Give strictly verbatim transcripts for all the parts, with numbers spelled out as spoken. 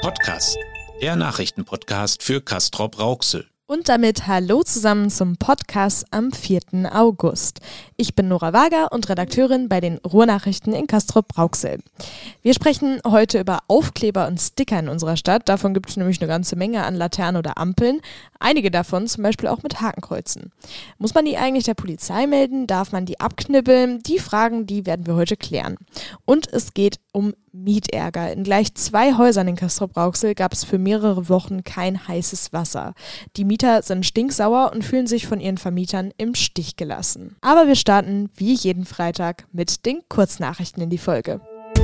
Podcast, der Nachrichtenpodcast für Castrop-Rauxel. Und damit hallo zusammen zum Podcast am vierten August. Ich bin Nora Wager und Redakteurin bei den Ruhrnachrichten in Castrop-Rauxel. Wir sprechen heute über Aufkleber und Sticker in unserer Stadt. Davon gibt es nämlich eine ganze Menge an Laternen oder Ampeln. Einige davon zum Beispiel auch mit Hakenkreuzen. Muss man die eigentlich der Polizei melden? Darf man die abknibbeln? Die Fragen, die werden wir heute klären. Und es geht um Mietärger. In gleich zwei Häusern in Castrop-Rauxel gab es für mehrere Wochen kein heißes Wasser. Die Mieter sind stinksauer und fühlen sich von ihren Vermietern im Stich gelassen. Aber wir starten wie jeden Freitag mit den Kurznachrichten in die Folge.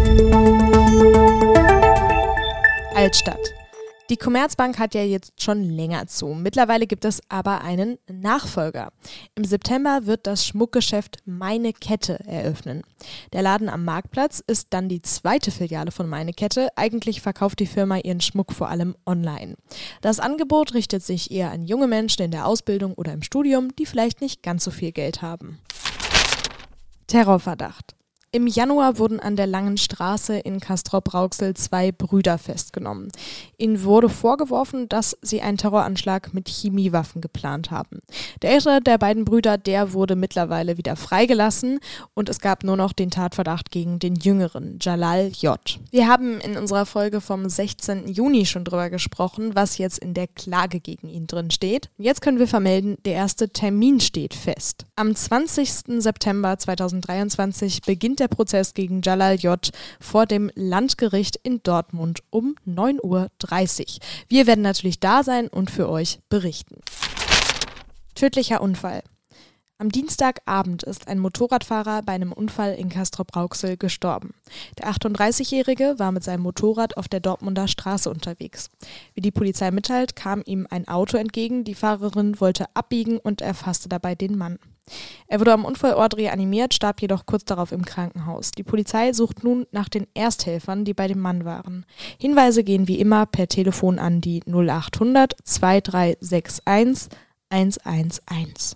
Altstadt. Die Commerzbank hat ja jetzt schon länger zu. Mittlerweile gibt es aber einen Nachfolger. Im September wird das Schmuckgeschäft Meine Kette eröffnen. Der Laden am Marktplatz ist dann die zweite Filiale von Meine Kette. Eigentlich verkauft die Firma ihren Schmuck vor allem online. Das Angebot richtet sich eher an junge Menschen in der Ausbildung oder im Studium, die vielleicht nicht ganz so viel Geld haben. Terrorverdacht. Im Januar wurden an der Langen Straße in Castrop-Rauxel zwei Brüder festgenommen. Ihnen wurde vorgeworfen, dass sie einen Terroranschlag mit Chemiewaffen geplant haben. Der ältere der beiden Brüder, der wurde mittlerweile wieder freigelassen und es gab nur noch den Tatverdacht gegen den jüngeren, Jalal J. Wir haben in unserer Folge vom sechzehnten Juni schon drüber gesprochen, was jetzt in der Klage gegen ihn drin steht. Jetzt können wir vermelden, der erste Termin steht fest. Am zwanzigsten September zweitausenddreiundzwanzig beginnt der Prozess gegen Jalal J. vor dem Landgericht in Dortmund um neun Uhr dreißig. Wir werden natürlich da sein und für euch berichten. Tödlicher Unfall. Am Dienstagabend ist ein Motorradfahrer bei einem Unfall in Castrop-Rauxel gestorben. Der achtunddreißigjährige war mit seinem Motorrad auf der Dortmunder Straße unterwegs. Wie die Polizei mitteilt, kam ihm ein Auto entgegen, die Fahrerin wollte abbiegen und erfasste dabei den Mann. Er wurde am Unfallort reanimiert, starb jedoch kurz darauf im Krankenhaus. Die Polizei sucht nun nach den Ersthelfern, die bei dem Mann waren. Hinweise gehen wie immer per Telefon an die null achthundert zweitausenddreihunderteinundsechzig hundertunelf.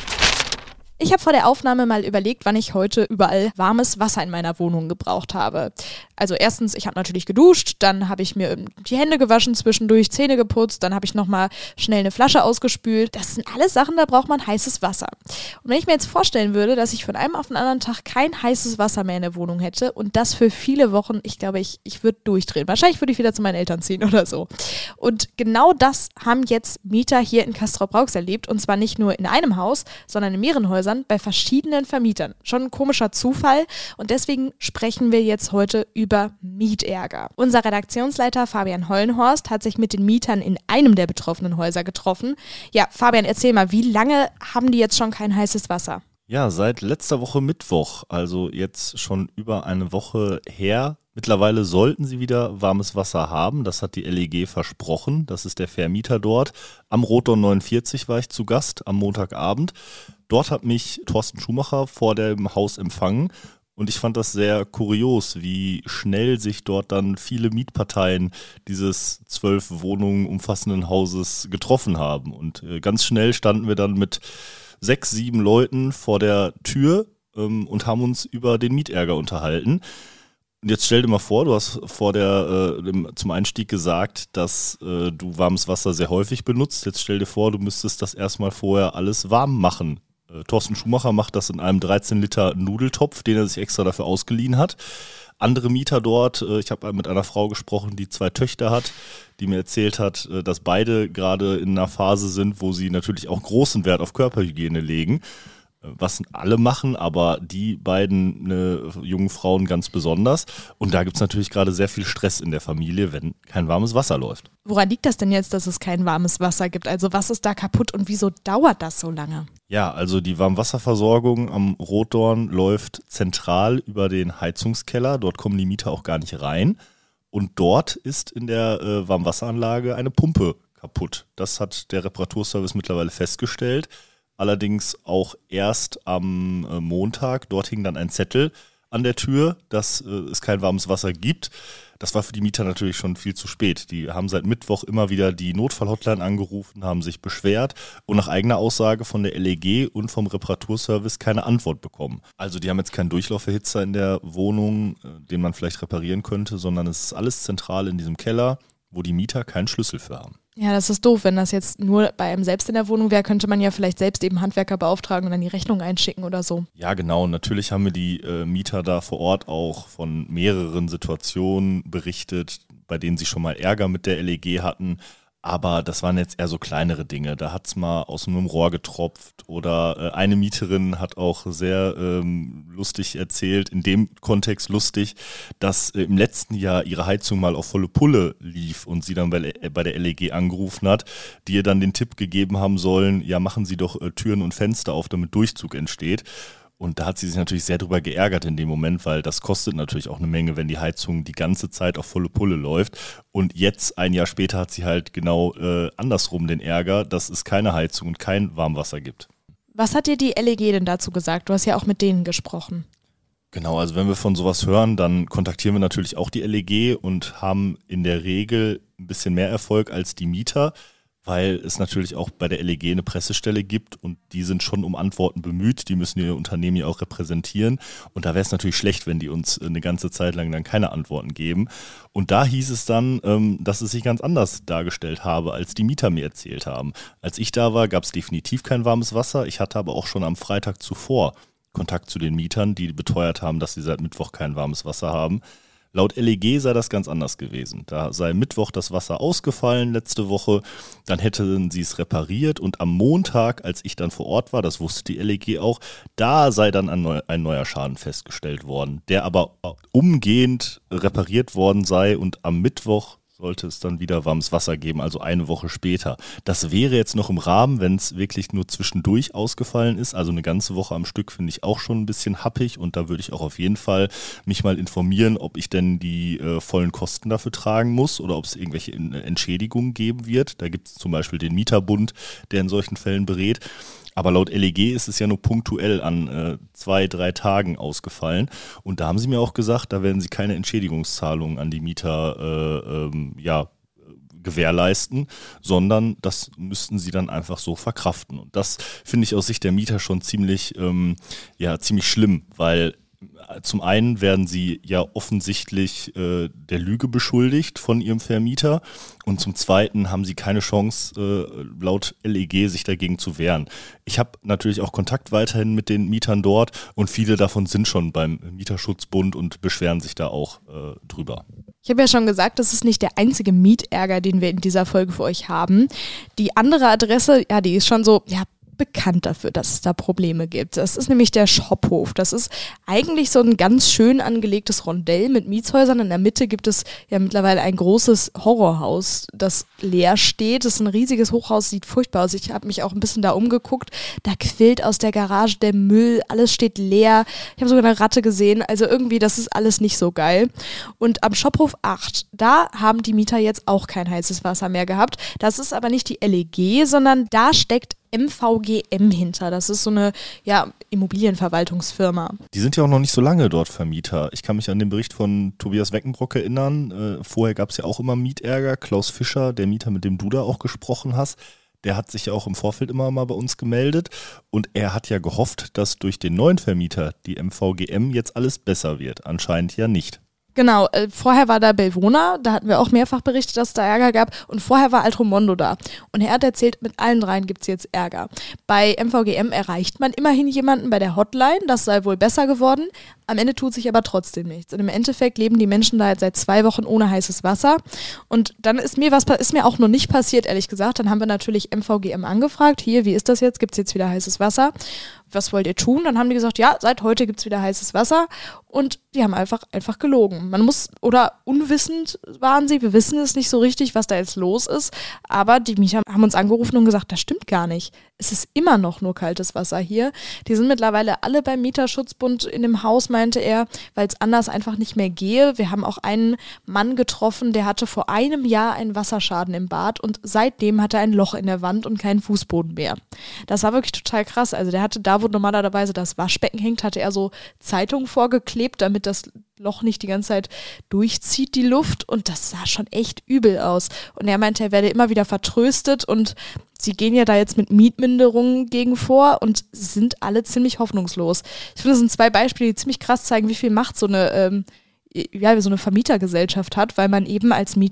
Ich habe vor der Aufnahme mal überlegt, wann ich heute überall warmes Wasser in meiner Wohnung gebraucht habe. Also erstens, ich habe natürlich geduscht, dann habe ich mir die Hände gewaschen, zwischendurch Zähne geputzt, dann habe ich nochmal schnell eine Flasche ausgespült. Das sind alles Sachen, da braucht man heißes Wasser. Und wenn ich mir jetzt vorstellen würde, dass ich von einem auf den anderen Tag kein heißes Wasser mehr in der Wohnung hätte und das für viele Wochen, ich glaube, ich, ich würde durchdrehen. Wahrscheinlich würde ich wieder zu meinen Eltern ziehen oder so. Und genau das haben jetzt Mieter hier in Castrop-Rauxel erlebt und zwar nicht nur in einem Haus, sondern in mehreren Häusern bei verschiedenen Vermietern. Schon ein komischer Zufall und deswegen sprechen wir jetzt heute über Mietärger. Unser Redaktionsleiter Fabian Hollenhorst hat sich mit den Mietern in einem der betroffenen Häuser getroffen. Ja, Fabian, erzähl mal, wie lange haben die jetzt schon kein heißes Wasser? Ja, seit letzter Woche Mittwoch, also jetzt schon über eine Woche her. Mittlerweile sollten sie wieder warmes Wasser haben, das hat die L E G versprochen, das ist der Vermieter dort. Am Rotdorn neunundvierzig war ich zu Gast am Montagabend. Dort hat mich Thorsten Schumacher vor dem Haus empfangen und ich fand das sehr kurios, wie schnell sich dort dann viele Mietparteien dieses zwölf Wohnungen umfassenden Hauses getroffen haben. Und ganz schnell standen wir dann mit sechs, sieben Leuten vor der Tür ähm, und haben uns über den Mietärger unterhalten. Und jetzt stell dir mal vor, du hast vor der äh, dem, zum Einstieg gesagt, dass äh, du warmes Wasser sehr häufig benutzt. Jetzt stell dir vor, du müsstest das erstmal vorher alles warm machen. Äh, Thorsten Schumacher macht das in einem dreizehn Liter Nudeltopf, den er sich extra dafür ausgeliehen hat. Andere Mieter dort, äh, ich habe mit einer Frau gesprochen, die zwei Töchter hat, die mir erzählt hat, äh, dass beide gerade in einer Phase sind, wo sie natürlich auch großen Wert auf Körperhygiene legen. Was alle machen, aber die beiden ne, jungen Frauen ganz besonders. Und da gibt es natürlich gerade sehr viel Stress in der Familie, wenn kein warmes Wasser läuft. Woran liegt das denn jetzt, dass es kein warmes Wasser gibt? Also was ist da kaputt und wieso dauert das so lange? Ja, also die Warmwasserversorgung am Rotdorn läuft zentral über den Heizungskeller. Dort kommen die Mieter auch gar nicht rein. Und dort ist in der äh, Warmwasseranlage eine Pumpe kaputt. Das hat der Reparaturservice mittlerweile festgestellt. Allerdings auch erst am äh, Montag. Dort hing dann ein Zettel an der Tür, dass äh, es kein warmes Wasser gibt. Das war für die Mieter natürlich schon viel zu spät. Die haben seit Mittwoch immer wieder die Notfallhotline angerufen, haben sich beschwert und nach eigener Aussage von der L E G und vom Reparaturservice keine Antwort bekommen. Also die haben jetzt keinen Durchlauferhitzer in der Wohnung, den man vielleicht reparieren könnte, sondern es ist alles zentral in diesem Keller. wo die Mieter keinen Schlüssel für haben. Ja, das ist doof. Wenn das jetzt nur bei einem selbst in der Wohnung wäre, könnte man ja vielleicht selbst eben Handwerker beauftragen und dann die Rechnung einschicken oder so. Ja, genau. Natürlich haben mir die äh, Mieter da vor Ort auch von mehreren Situationen berichtet, bei denen sie schon mal Ärger mit der L E G hatten. Aber das waren jetzt eher so kleinere Dinge. Da hat's mal aus einem Rohr getropft oder äh, eine Mieterin hat auch sehr ähm, lustig erzählt, in dem Kontext lustig, dass äh, im letzten Jahr ihre Heizung mal auf volle Pulle lief und sie dann bei, äh, bei der L E G angerufen hat, die ihr dann den Tipp gegeben haben sollen, ja machen Sie doch äh, Türen und Fenster auf, damit Durchzug entsteht. Und da hat sie sich natürlich sehr drüber geärgert in dem Moment, weil das kostet natürlich auch eine Menge, wenn die Heizung die ganze Zeit auf volle Pulle läuft. Und jetzt, ein Jahr später, hat sie halt genau äh, andersrum den Ärger, dass es keine Heizung und kein Warmwasser gibt. Was hat dir die L E G denn dazu gesagt? Du hast ja auch mit denen gesprochen. Genau, also wenn wir von sowas hören, dann kontaktieren wir natürlich auch die L E G und haben in der Regel ein bisschen mehr Erfolg als die Mieter, weil es natürlich auch bei der L E G eine Pressestelle gibt und die sind schon um Antworten bemüht, die müssen ihr Unternehmen ja auch repräsentieren und da wäre es natürlich schlecht, wenn die uns eine ganze Zeit lang dann keine Antworten geben. Und da hieß es dann, dass es sich ganz anders dargestellt habe, als die Mieter mir erzählt haben. Als ich da war, gab es definitiv kein warmes Wasser, ich hatte aber auch schon am Freitag zuvor Kontakt zu den Mietern, die beteuert haben, dass sie seit Mittwoch kein warmes Wasser haben. Laut L E G sei das ganz anders gewesen. Da sei Mittwoch das Wasser ausgefallen letzte Woche, dann hätten sie es repariert und am Montag, als ich dann vor Ort war, das wusste die L E G auch, da sei dann ein, neu, ein neuer Schaden festgestellt worden, der aber umgehend repariert worden sei und am Mittwoch sollte es dann wieder warmes Wasser geben, also eine Woche später. Das wäre jetzt noch im Rahmen, wenn es wirklich nur zwischendurch ausgefallen ist. Also eine ganze Woche am Stück finde ich auch schon ein bisschen happig und da würde ich auch auf jeden Fall mich mal informieren, ob ich denn die äh, vollen Kosten dafür tragen muss oder ob es irgendwelche Entschädigungen geben wird. Da gibt es zum Beispiel den Mieterbund, der in solchen Fällen berät. Aber laut L E G ist es ja nur punktuell an äh, zwei, drei Tagen ausgefallen. Und da haben sie mir auch gesagt, da werden sie keine Entschädigungszahlungen an die Mieter äh, ähm, ja, gewährleisten, sondern das müssten sie dann einfach so verkraften. Und das finde ich aus Sicht der Mieter schon ziemlich, ähm, ja, ziemlich schlimm, weil zum einen werden sie ja offensichtlich äh, der Lüge beschuldigt von ihrem Vermieter und zum zweiten haben sie keine Chance, äh, laut L E G sich dagegen zu wehren. Ich habe natürlich auch Kontakt weiterhin mit den Mietern dort und viele davon sind schon beim Mieterschutzbund und beschweren sich da auch äh, drüber. Ich habe ja schon gesagt, das ist nicht der einzige Mietärger, den wir in dieser Folge für euch haben. Die andere Adresse, ja, die ist schon so, ja, bekannt dafür, dass es da Probleme gibt. Das ist nämlich der Schophof. Das ist eigentlich so ein ganz schön angelegtes Rondell mit Mietshäusern. In der Mitte gibt es ja mittlerweile ein großes Horrorhaus, das leer steht. Das ist ein riesiges Hochhaus, sieht furchtbar aus. Ich habe mich auch ein bisschen da umgeguckt. Da quillt aus der Garage der Müll, alles steht leer. Ich habe sogar eine Ratte gesehen. Also irgendwie, das ist alles nicht so geil. Und am Schophof acht, da haben die Mieter jetzt auch kein heißes Wasser mehr gehabt. Das ist aber nicht die L E G, sondern da steckt M V G M hinter. Das ist so eine ja, Immobilienverwaltungsfirma. Die sind ja auch noch nicht so lange dort Vermieter. Ich kann mich an den Bericht von Tobias Weckenbrock erinnern. Äh, vorher gab es ja auch immer Mietärger. Klaus Fischer, der Mieter, mit dem du da auch gesprochen hast, der hat sich ja auch im Vorfeld immer mal bei uns gemeldet. Und er hat ja gehofft, dass durch den neuen Vermieter, die M V G M, jetzt alles besser wird. Anscheinend ja nicht. Genau, äh, vorher war da Belvona, da hatten wir auch mehrfach berichtet, dass es da Ärger gab und vorher war Altromondo da und er hat erzählt, mit allen dreien gibt es jetzt Ärger. Bei M V G M erreicht man immerhin jemanden bei der Hotline, das sei wohl besser geworden, am Ende tut sich aber trotzdem nichts und im Endeffekt leben die Menschen da jetzt seit zwei Wochen ohne heißes Wasser und dann ist mir was, ist mir auch noch nicht passiert, ehrlich gesagt, dann haben wir natürlich M V G M angefragt, hier, wie ist das jetzt, gibt es jetzt wieder heißes Wasser? Was wollt ihr tun? Dann haben die gesagt, ja, seit heute gibt es wieder heißes Wasser und die haben einfach, einfach gelogen. Man muss, oder unwissend waren sie, wir wissen es nicht so richtig, was da jetzt los ist, aber die Mieter haben uns angerufen und gesagt, das stimmt gar nicht. Es ist immer noch nur kaltes Wasser hier. Die sind mittlerweile alle beim Mieterschutzbund in dem Haus, meinte er, weil es anders einfach nicht mehr gehe. Wir haben auch einen Mann getroffen, der hatte vor einem Jahr einen Wasserschaden im Bad und seitdem hat er ein Loch in der Wand und keinen Fußboden mehr. Das war wirklich total krass. Also der hatte da, wo normalerweise das Waschbecken hängt, hatte er so Zeitungen vorgeklebt, damit das Loch nicht die ganze Zeit durchzieht, die Luft. Und das sah schon echt übel aus. Und er meinte, er werde immer wieder vertröstet und sie gehen ja da jetzt mit Mietminderungen gegen vor und sind alle ziemlich hoffnungslos. Ich finde, das sind zwei Beispiele, die ziemlich krass zeigen, wie viel Macht so eine, ähm, ja, so eine Vermietergesellschaft hat, weil man eben als Mieter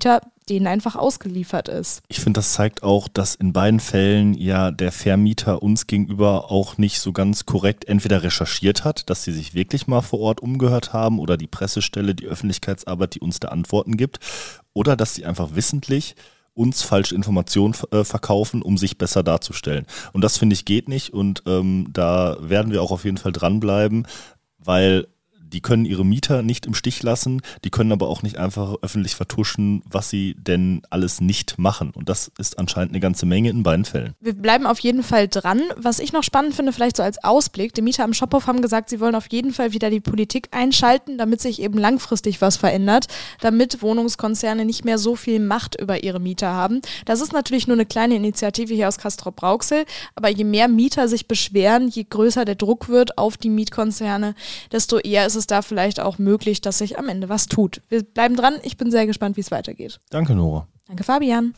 denen einfach ausgeliefert ist. Ich finde, das zeigt auch, dass in beiden Fällen ja der Vermieter uns gegenüber auch nicht so ganz korrekt entweder recherchiert hat, dass sie sich wirklich mal vor Ort umgehört haben oder die Pressestelle, die Öffentlichkeitsarbeit, die uns da Antworten gibt, oder dass sie einfach wissentlich uns falsche Informationen äh, verkaufen, um sich besser darzustellen. Und das, finde ich, geht nicht und ähm, da werden wir auch auf jeden Fall dranbleiben, weil die können ihre Mieter nicht im Stich lassen, die können aber auch nicht einfach öffentlich vertuschen, was sie denn alles nicht machen. Und das ist anscheinend eine ganze Menge in beiden Fällen. Wir bleiben auf jeden Fall dran. Was ich noch spannend finde, vielleicht so als Ausblick, die Mieter am Schophof haben gesagt, sie wollen auf jeden Fall wieder die Politik einschalten, damit sich eben langfristig was verändert, damit Wohnungskonzerne nicht mehr so viel Macht über ihre Mieter haben. Das ist natürlich nur eine kleine Initiative hier aus Castrop-Rauxel, aber je mehr Mieter sich beschweren, je größer der Druck wird auf die Mietkonzerne, desto eher ist es da vielleicht auch möglich, dass sich am Ende was tut. Wir bleiben dran. Ich bin sehr gespannt, wie es weitergeht. Danke, Nora. Danke, Fabian.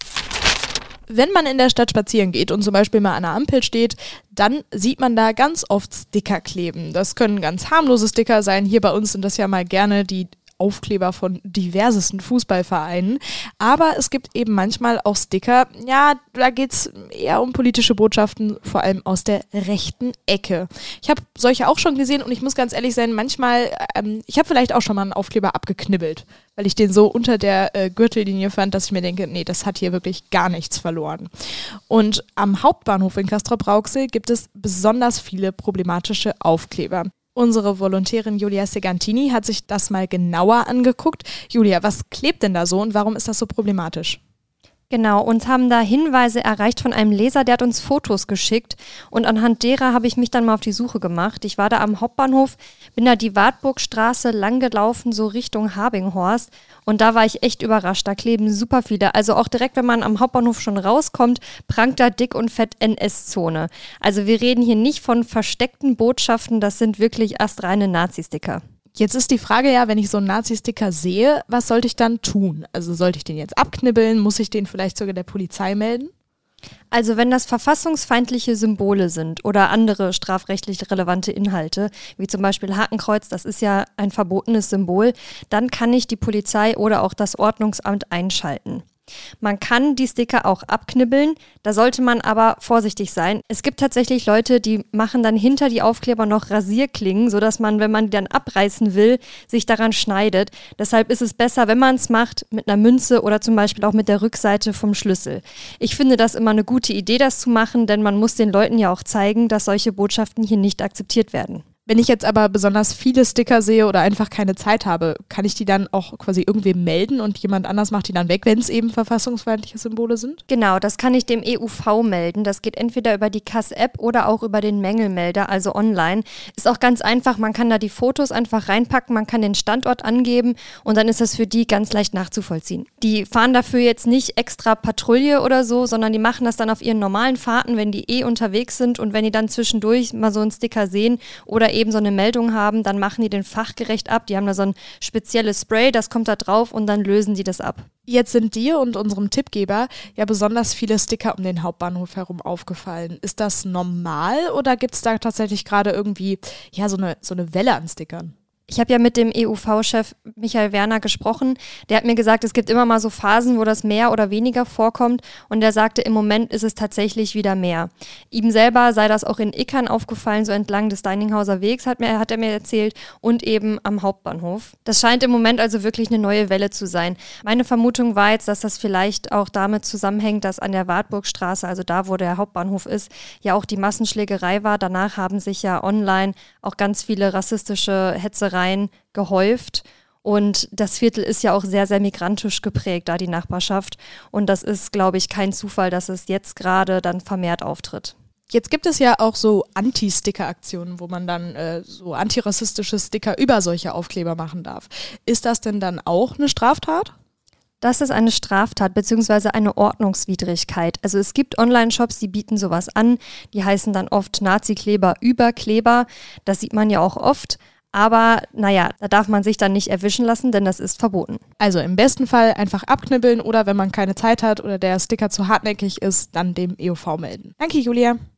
Wenn man in der Stadt spazieren geht und zum Beispiel mal an einer Ampel steht, dann sieht man da ganz oft Sticker kleben. Das können ganz harmlose Sticker sein. Hier bei uns sind das ja mal gerne die Aufkleber von diversesten Fußballvereinen. Aber es gibt eben manchmal auch Sticker, ja, da geht es eher um politische Botschaften, vor allem aus der rechten Ecke. Ich habe solche auch schon gesehen und ich muss ganz ehrlich sein, manchmal, ähm, ich habe vielleicht auch schon mal einen Aufkleber abgeknibbelt, weil ich den so unter der äh, Gürtellinie fand, dass ich mir denke, nee, das hat hier wirklich gar nichts verloren. Und am Hauptbahnhof in Castrop-Rauxel gibt es besonders viele problematische Aufkleber. Unsere Volontärin Julia Segantini hat sich das mal genauer angeguckt. Julia, was klebt denn da so und warum ist das so problematisch? Genau, uns haben da Hinweise erreicht von einem Leser, der hat uns Fotos geschickt und anhand derer habe ich mich dann mal auf die Suche gemacht. Ich war da am Hauptbahnhof, bin da die Wartburgstraße lang gelaufen, so Richtung Habinghorst und da war ich echt überrascht, da kleben super viele. Also auch direkt, wenn man am Hauptbahnhof schon rauskommt, prangt da dick und fett N S-Zone. Also wir reden hier nicht von versteckten Botschaften, das sind wirklich astreine Nazi-Sticker. Jetzt ist die Frage ja, wenn ich so einen Nazi-Sticker sehe, was sollte ich dann tun? Also sollte ich den jetzt abknibbeln? Muss ich den vielleicht sogar der Polizei melden? Also wenn das verfassungsfeindliche Symbole sind oder andere strafrechtlich relevante Inhalte, wie zum Beispiel Hakenkreuz, das ist ja ein verbotenes Symbol, dann kann ich die Polizei oder auch das Ordnungsamt einschalten. Man kann die Sticker auch abknibbeln, da sollte man aber vorsichtig sein. Es gibt tatsächlich Leute, die machen dann hinter die Aufkleber noch Rasierklingen, sodass man, wenn man die dann abreißen will, sich daran schneidet. Deshalb ist es besser, wenn man es macht, mit einer Münze oder zum Beispiel auch mit der Rückseite vom Schlüssel. Ich finde das immer eine gute Idee, das zu machen, denn man muss den Leuten ja auch zeigen, dass solche Botschaften hier nicht akzeptiert werden. Wenn ich jetzt aber besonders viele Sticker sehe oder einfach keine Zeit habe, kann ich die dann auch quasi irgendwem melden und jemand anders macht die dann weg, wenn es eben verfassungsfeindliche Symbole sind? Genau, das kann ich dem E U V melden. Das geht entweder über die K A S-App oder auch über den Mängelmelder, also online. Ist auch ganz einfach, man kann da die Fotos einfach reinpacken, man kann den Standort angeben und dann ist das für die ganz leicht nachzuvollziehen. Die fahren dafür jetzt nicht extra Patrouille oder so, sondern die machen das dann auf ihren normalen Fahrten, wenn die eh unterwegs sind und wenn die dann zwischendurch mal so einen Sticker sehen oder eben so eine Meldung haben, dann machen die den fachgerecht ab. Die haben da so ein spezielles Spray, das kommt da drauf und dann lösen die das ab. Jetzt sind dir und unserem Tippgeber ja besonders viele Sticker um den Hauptbahnhof herum aufgefallen. Ist das normal oder gibt es da tatsächlich gerade irgendwie ja so eine, so eine Welle an Stickern? Ich habe ja mit dem E U V-Chef Michael Werner gesprochen. Der hat mir gesagt, es gibt immer mal so Phasen, wo das mehr oder weniger vorkommt. Und der sagte, im Moment ist es tatsächlich wieder mehr. Ihm selber sei das auch in Ickern aufgefallen, so entlang des Deininghauser Wegs, hat, mir, hat er mir erzählt, und eben am Hauptbahnhof. Das scheint im Moment also wirklich eine neue Welle zu sein. Meine Vermutung war jetzt, dass das vielleicht auch damit zusammenhängt, dass an der Wartburgstraße, also da, wo der Hauptbahnhof ist, ja auch die Massenschlägerei war. Danach haben sich ja online auch ganz viele rassistische Hetzereien gehäuft und das Viertel ist ja auch sehr, sehr migrantisch geprägt, da die Nachbarschaft und das ist, glaube ich, kein Zufall, dass es jetzt gerade dann vermehrt auftritt. Jetzt gibt es ja auch so Anti-Sticker-Aktionen, wo man dann äh, so antirassistische Sticker über solche Aufkleber machen darf. Ist das denn dann auch eine Straftat? Das ist eine Straftat bzw. eine Ordnungswidrigkeit. Also es gibt Online-Shops, die bieten sowas an, die heißen dann oft Nazi-Kleber über Kleber, das sieht man ja auch oft. Aber naja, da darf man sich dann nicht erwischen lassen, denn das ist verboten. Also im besten Fall einfach abknibbeln oder wenn man keine Zeit hat oder der Sticker zu hartnäckig ist, dann dem E U V melden. Danke, Julia.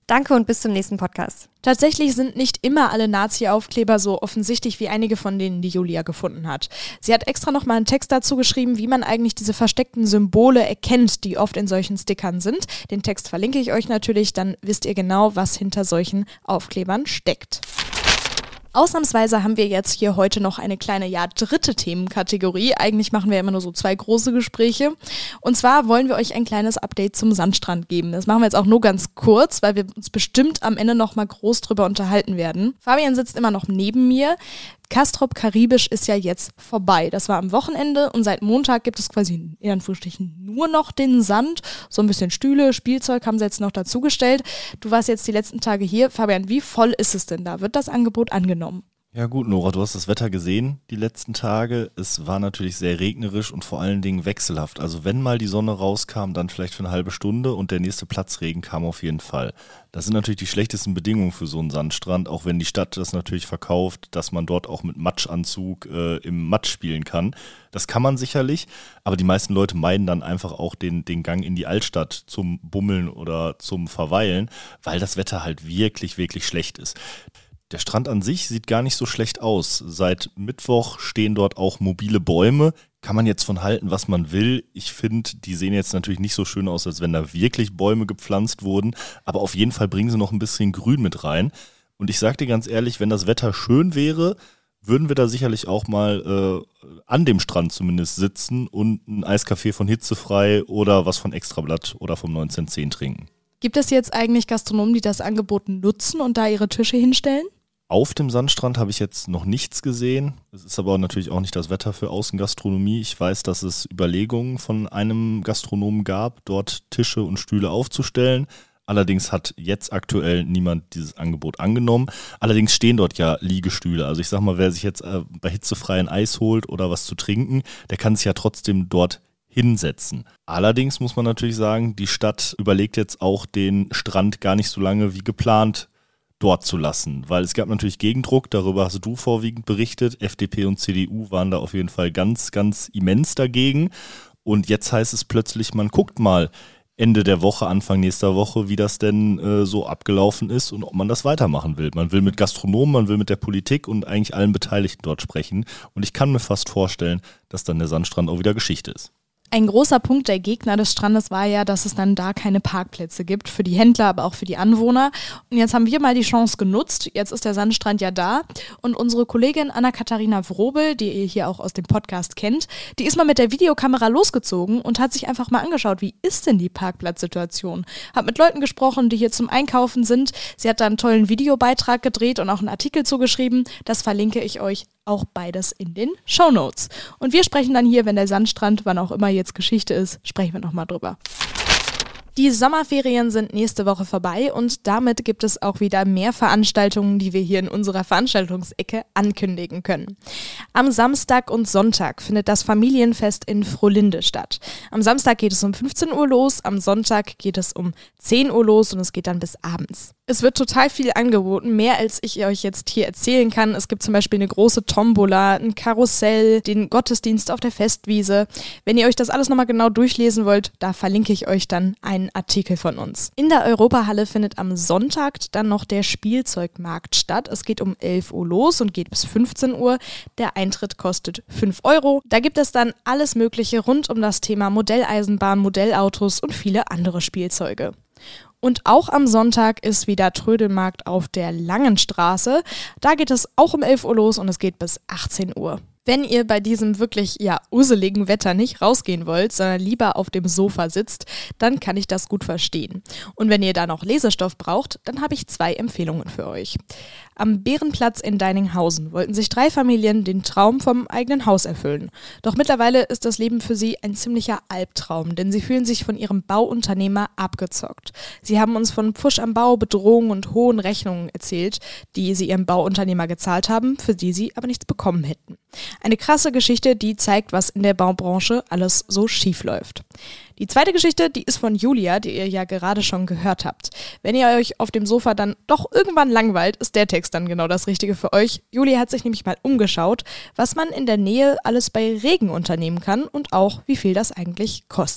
Danke und bis zum nächsten Podcast. Tatsächlich sind nicht immer alle Nazi-Aufkleber so offensichtlich wie einige von denen, die Julia gefunden hat. Sie hat extra nochmal einen Text dazu geschrieben, wie man eigentlich diese versteckten Symbole erkennt, die oft in solchen Stickern sind. Den Text verlinke ich euch natürlich, dann wisst ihr genau, was hinter solchen Aufklebern steckt. Ausnahmsweise haben wir jetzt hier heute noch eine kleine, ja, dritte Themenkategorie. Eigentlich machen wir immer nur so zwei große Gespräche. Und zwar wollen wir euch ein kleines Update zum Sandstrand geben. Das machen wir jetzt auch nur ganz kurz, weil wir uns bestimmt am Ende noch mal groß drüber unterhalten werden. Fabian sitzt immer noch neben mir. Castrop Karibisch ist ja jetzt vorbei. Das war am Wochenende und seit Montag gibt es quasi in Anführungsstrichen nur noch den Sand. So ein bisschen Stühle, Spielzeug haben sie jetzt noch dazugestellt. Du warst jetzt die letzten Tage hier. Fabian, wie voll ist es denn da? Wird das Angebot angenommen? Ja gut, Nora, du hast das Wetter gesehen die letzten Tage. Es war natürlich sehr regnerisch und vor allen Dingen wechselhaft. Also wenn mal die Sonne rauskam, dann vielleicht für eine halbe Stunde und der nächste Platzregen kam auf jeden Fall. Das sind natürlich die schlechtesten Bedingungen für so einen Sandstrand, auch wenn die Stadt das natürlich verkauft, dass man dort auch mit Matschanzug äh, im Matsch spielen kann. Das kann man sicherlich, aber die meisten Leute meiden dann einfach auch den, den Gang in die Altstadt zum Bummeln oder zum Verweilen, weil das Wetter halt wirklich, wirklich schlecht ist. Der Strand an sich sieht gar nicht so schlecht aus. Seit Mittwoch stehen dort auch mobile Bäume. Kann man jetzt von halten, was man will. Ich finde, die sehen jetzt natürlich nicht so schön aus, als wenn da wirklich Bäume gepflanzt wurden. Aber auf jeden Fall bringen sie noch ein bisschen Grün mit rein. Und ich sage dir ganz ehrlich, wenn das Wetter schön wäre, würden wir da sicherlich auch mal äh, an dem Strand zumindest sitzen und einen Eiskaffee von Hitzefrei oder was von Extrablatt oder vom neunzehn zehn trinken. Gibt es jetzt eigentlich Gastronomen, die das Angebot nutzen und da ihre Tische hinstellen? Auf dem Sandstrand habe ich jetzt noch nichts gesehen. Es ist aber natürlich auch nicht das Wetter für Außengastronomie. Ich weiß, dass es Überlegungen von einem Gastronomen gab, dort Tische und Stühle aufzustellen. Allerdings hat jetzt aktuell niemand dieses Angebot angenommen. Allerdings stehen dort ja Liegestühle. Also ich sag mal, wer sich jetzt äh, bei hitzefrei ein Eis holt oder was zu trinken, der kann sich ja trotzdem dort hinsetzen. Allerdings muss man natürlich sagen, die Stadt überlegt jetzt auch, den Strand gar nicht so lange wie geplant dort zu lassen, weil es gab natürlich Gegendruck, darüber hast du vorwiegend berichtet. F D P und C D U waren da auf jeden Fall ganz, ganz immens dagegen und jetzt heißt es plötzlich, man guckt mal Ende der Woche, Anfang nächster Woche, wie das denn äh, so abgelaufen ist und ob man das weitermachen will. Man will mit Gastronomen, man will mit der Politik und eigentlich allen Beteiligten dort sprechen und ich kann mir fast vorstellen, dass dann der Sandstrand auch wieder Geschichte ist. Ein großer Punkt der Gegner des Strandes war ja, dass es dann da keine Parkplätze gibt für die Händler, aber auch für die Anwohner. Und jetzt haben wir mal die Chance genutzt. Jetzt ist der Sandstrand ja da. Und unsere Kollegin Anna-Katharina Wrobel, die ihr hier auch aus dem Podcast kennt, die ist mal mit der Videokamera losgezogen und hat sich einfach mal angeschaut, wie ist denn die Parkplatzsituation? Hat mit Leuten gesprochen, die hier zum Einkaufen sind. Sie hat da einen tollen Videobeitrag gedreht und auch einen Artikel zugeschrieben. Das verlinke ich euch auch beides in den Shownotes. Und wir sprechen dann hier, wenn der Sandstrand, wann auch immer jetzt Geschichte ist, sprechen wir nochmal drüber. Die Sommerferien sind nächste Woche vorbei und damit gibt es auch wieder mehr Veranstaltungen, die wir hier in unserer Veranstaltungsecke ankündigen können. Am Samstag und Sonntag findet das Familienfest in Frohlinde statt. Am Samstag geht es um fünfzehn Uhr los, am Sonntag geht es um zehn Uhr los und es geht dann bis abends. Es wird total viel angeboten, mehr als ich euch jetzt hier erzählen kann. Es gibt zum Beispiel eine große Tombola, ein Karussell, den Gottesdienst auf der Festwiese. Wenn ihr euch das alles nochmal genau durchlesen wollt, da verlinke ich euch dann einen Artikel von uns. In der Europahalle findet am Sonntag dann noch der Spielzeugmarkt statt. Es geht um elf Uhr los und geht bis fünfzehn Uhr. Der Eintritt kostet fünf Euro. Da gibt es dann alles Mögliche rund um das Thema Modelleisenbahn, Modellautos und viele andere Spielzeuge. Und auch am Sonntag ist wieder Trödelmarkt auf der Langen Straße. Da geht es auch um elf Uhr los und es geht bis achtzehn Uhr. Wenn ihr bei diesem wirklich, ja, useligen Wetter nicht rausgehen wollt, sondern lieber auf dem Sofa sitzt, dann kann ich das gut verstehen. Und wenn ihr da noch Lesestoff braucht, dann habe ich zwei Empfehlungen für euch. Am Bärenplatz in Deininghausen wollten sich drei Familien den Traum vom eigenen Haus erfüllen. Doch mittlerweile ist das Leben für sie ein ziemlicher Albtraum, denn sie fühlen sich von ihrem Bauunternehmer abgezockt. Sie haben uns von Pfusch am Bau, Bedrohungen und hohen Rechnungen erzählt, die sie ihrem Bauunternehmer gezahlt haben, für die sie aber nichts bekommen hätten. Eine krasse Geschichte, die zeigt, was in der Baubranche alles so schief läuft. Die zweite Geschichte, die ist von Julia, die ihr ja gerade schon gehört habt. Wenn ihr euch auf dem Sofa dann doch irgendwann langweilt, ist der Text dann genau das Richtige für euch. Julia hat sich nämlich mal umgeschaut, was man in der Nähe alles bei Regen unternehmen kann und auch, wie viel das eigentlich kostet.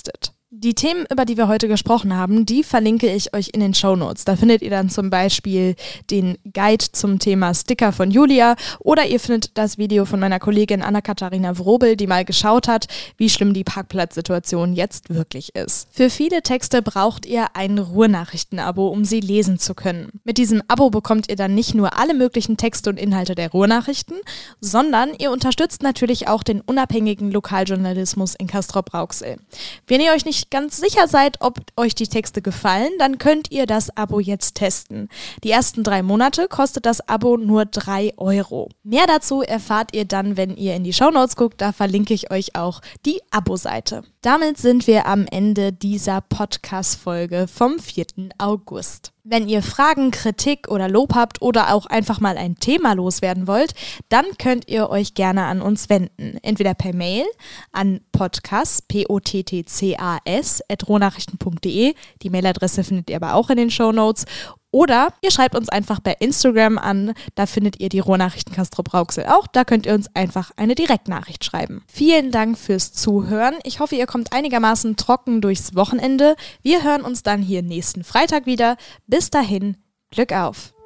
Die Themen, über die wir heute gesprochen haben, die verlinke ich euch in den Shownotes. Da findet ihr dann zum Beispiel den Guide zum Thema Sticker von Julia oder ihr findet das Video von meiner Kollegin Anna-Katharina Wrobel, die mal geschaut hat, wie schlimm die Parkplatzsituation jetzt wirklich ist. Für viele Texte braucht ihr ein Ruhrnachrichten-Abo, um sie lesen zu können. Mit diesem Abo bekommt ihr dann nicht nur alle möglichen Texte und Inhalte der Ruhrnachrichten, sondern ihr unterstützt natürlich auch den unabhängigen Lokaljournalismus in Castrop-Rauxel. Wenn ihr euch nicht ganz sicher seid, ob euch die Texte gefallen, dann könnt ihr das Abo jetzt testen. Die ersten drei Monate kostet das Abo nur drei Euro. Mehr dazu erfahrt ihr dann, wenn ihr in die Shownotes guckt, da verlinke ich euch auch die Abo-Seite. Damit sind wir am Ende dieser Podcast-Folge vom vierten August. Wenn ihr Fragen, Kritik oder Lob habt oder auch einfach mal ein Thema loswerden wollt, dann könnt ihr euch gerne an uns wenden. Entweder per Mail an podcast, P O T T C A S, at rohnachrichten punkt de. Die Mailadresse findet ihr aber auch in den Shownotes. Oder ihr schreibt uns einfach bei Instagram an, da findet ihr die Ruhrnachrichten Castrop-Rauxel auch, da könnt ihr uns einfach eine Direktnachricht schreiben. Vielen Dank fürs Zuhören, ich hoffe, ihr kommt einigermaßen trocken durchs Wochenende. Wir hören uns dann hier nächsten Freitag wieder. Bis dahin, Glück auf!